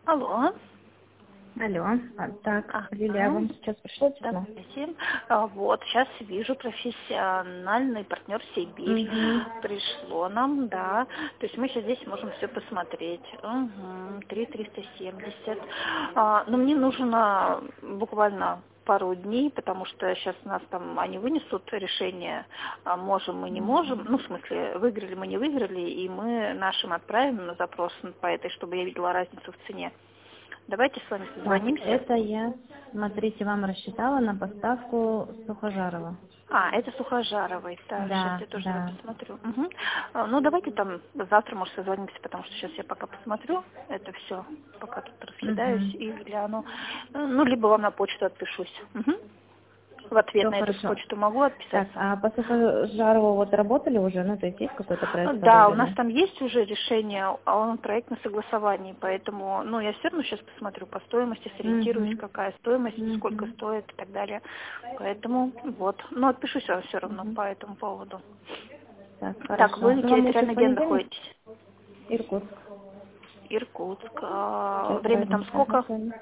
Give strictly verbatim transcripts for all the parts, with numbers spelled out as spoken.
Алло. Алло. А, так, Лилия, Ага. вам сейчас пришло письмо? Давайте. А, Вот, сейчас вижу профессиональный партнер Сибирь. Угу. Пришло нам, да. То есть мы сейчас здесь можем все посмотреть. Угу. три триста семьдесят. А, но мне нужно буквально пару дней, потому что сейчас нас там, они вынесут решение, а, можем мы, не можем. Ну, в смысле, выиграли мы, не выиграли, и мы нашим отправим на запрос по этой, чтобы я видела разницу в цене. Давайте с вами Так, созвонимся. это я, смотрите, вам рассчитала на поставку Сухожарова. А, это Сухожаровой. Так, сейчас Да, я тоже да. посмотрю. Мгм. А, Ну, давайте там завтра, может, созвонимся, потому что сейчас я пока посмотрю это все, пока тут раскидаюсь Угу. и гляну. Э, Ну, либо вам на почту отпишусь. Мгм. В ответ Все на эту хорошо. почту могу Так, отписаться. а по Сухожарову вот работали уже? Ну, то есть есть какой-то проект Да, у нас подобный? там есть уже решение, а он проект на согласовании, поэтому, ну, я все равно сейчас посмотрю по стоимости, сориентируюсь, Угу. какая стоимость, сколько Угу. стоит и так далее. Поэтому вот, но отпишусь вам все равно Угу. по этому поводу. Так, Так, хорошо. вы Ну, вам лучше территориально в где понедельник? находитесь? Иркутск. Иркутск. А, Час время там разница. Ага, сколько? с вами.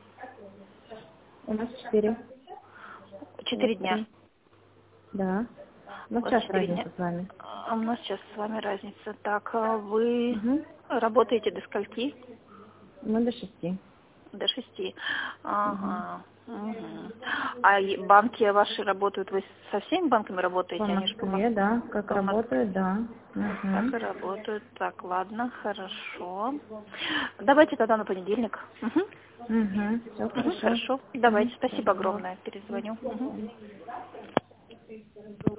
У нас четыре. У вас Четыре дня. три. Да. У У нас вас час четыре дня. разница с вами. А у нас сейчас с вами разница. Так, а вы Угу. работаете до скольки? Мы до шести. До шести. Угу. Ага. Мгм. А и банки ваши работают? Вы со всеми банками работаете? По Они же по, Мос- Москве, да. Как по Москве. работает, да. Так Угу. и работают. Так, ладно, хорошо. Давайте тогда на понедельник. Мгм. Угу. Все Мгм, хорошо. хорошо. Угу. Давайте. Спасибо огромное. Перезвоню. Мгм.